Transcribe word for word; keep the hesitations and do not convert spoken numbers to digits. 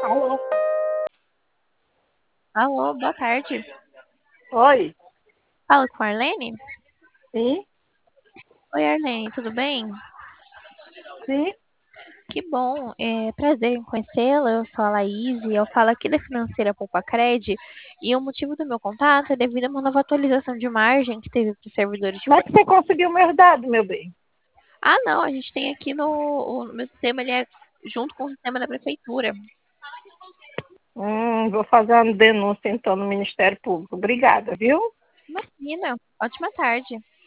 Alô? Alô, boa tarde. Oi? Fala com a Arlene? Sim? Oi, Arlene, tudo bem? Sim? Que bom, é prazer em conhecê-la. Eu sou a Laís e eu falo aqui da Financeira Poupa-Cred. E o motivo do meu contato é devido a uma nova atualização de margem que teve para os servidores de Como é que você conseguiu meus dados, meu bem? Ah, não, a gente tem aqui no o meu sistema, ele é junto com o sistema da prefeitura. Hum, vou fazer uma denúncia então no Ministério Público. Obrigada, viu? Imagina, ótima tarde.